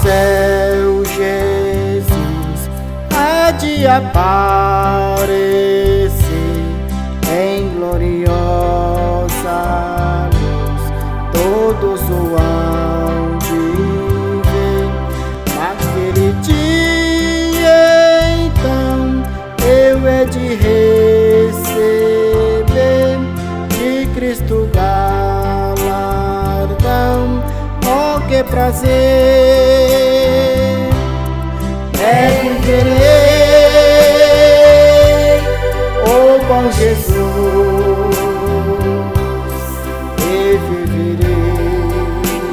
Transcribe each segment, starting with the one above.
céu Jesus há de aparecer em gloriosa luz. Todos o hão de ver naquele dia. Então eu hei de receber de Cristo galardão. Oh, que prazer é viver, oh bom Jesus, e viverei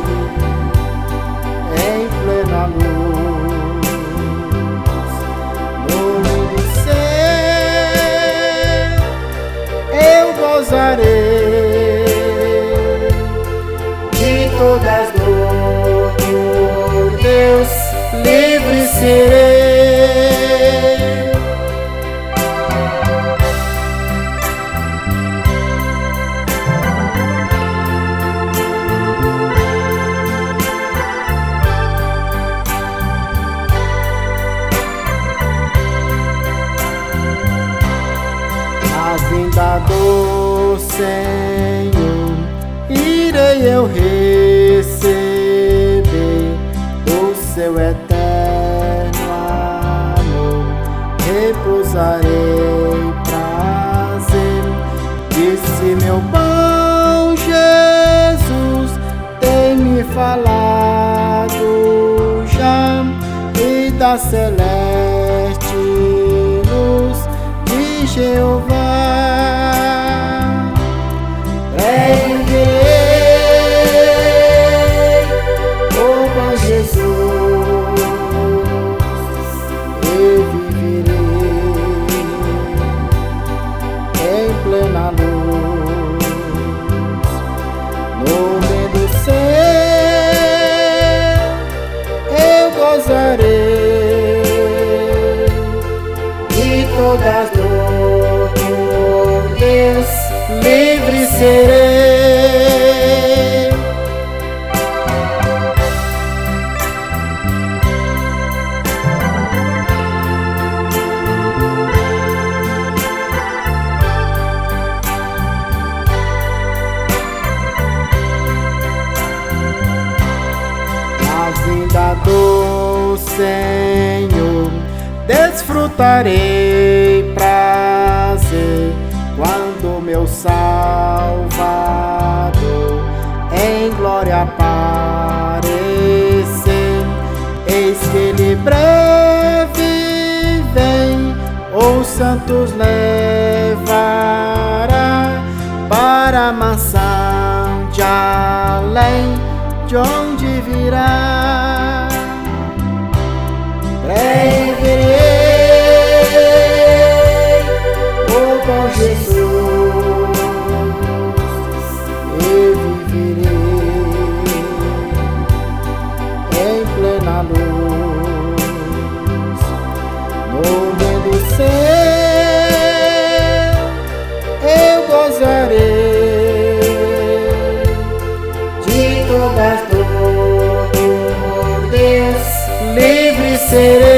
em plena luz, no lindo céu eu gozarei de todas as dores, por Deus livre serei. Na vinda do Senhor irei eu receber do seu eterno amor, repousarei prazer. Disse meu bom Jesus, tem me falado já, e da celeste luz de Jeová. Plena luz, no meio do céu eu gozarei de todas as dores, por Deus livre serei. Vinda do Senhor desfrutarei prazer, quando meu Salvador em glória aparecer. Eis que ele breve vem, os santos levará para a mansão de além, de onde virá. Pregarei, oh bom Jesus, e viverei em plena luz, no meio do céu eu gozarei de todas as dores, por Deus livre serei.